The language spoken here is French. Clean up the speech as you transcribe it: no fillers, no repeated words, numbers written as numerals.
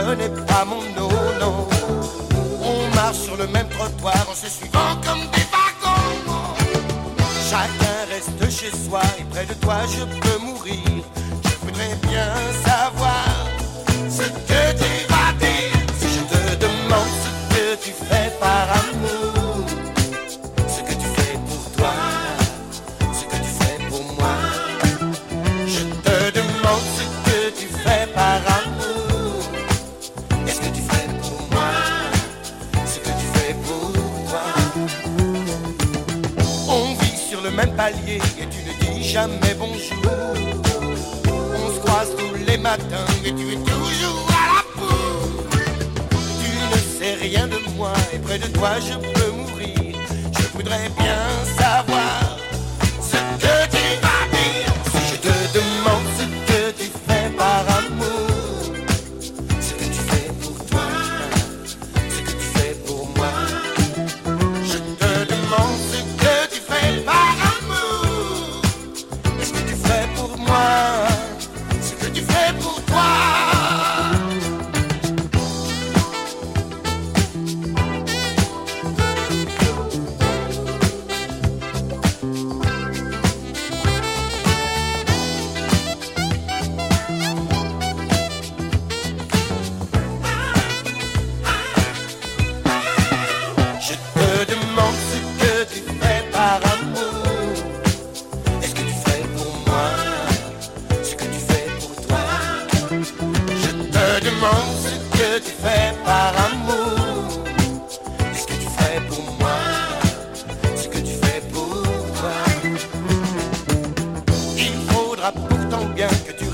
ce n'est pas mon nom. On marche sur le même trottoir en se suivant comme des wagons. Chacun reste chez soi et près de toi je peux mourir. Je voudrais bien savoir ce que tu vas dire si je te demande ce que tu fais par amour, ce que tu fais pour toi, ce que tu fais pour moi. Je te demande ce que tu fais par amour, est-ce que tu fais pour moi, ce que tu fais pour toi. On vit sur le même palier et tu ne dis jamais bonjour. On se croise tous les matins et tu es toujours à la bourre. Tu ne sais rien de moi et près de toi je peux mourir. Je voudrais bien savoir